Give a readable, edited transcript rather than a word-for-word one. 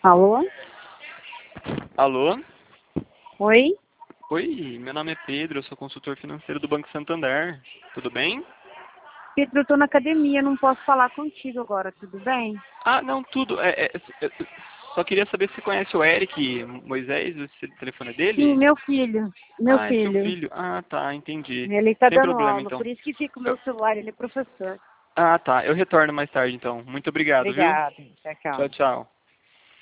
Alô? Alô? Oi? Oi, meu nome é Pedro, eu sou consultor financeiro do Banco Santander. Tudo bem? Pedro, eu tô na academia, não posso falar contigo agora, tudo bem? Ah, não, tudo. Só queria saber se você conhece o Eric Moisés, esse telefone é Sim, dele? meu filho. Meu Ah, é seu filho. filho. Ah, tá, entendi. Ele tá Sem dando problema, aula, então. por isso que fica o meu Eu- celular, ele é professor. Ah, tá, eu retorno mais tarde, então. Muito obrigado, viu? Obrigada. Tchau, tchau. Tchau, tchau.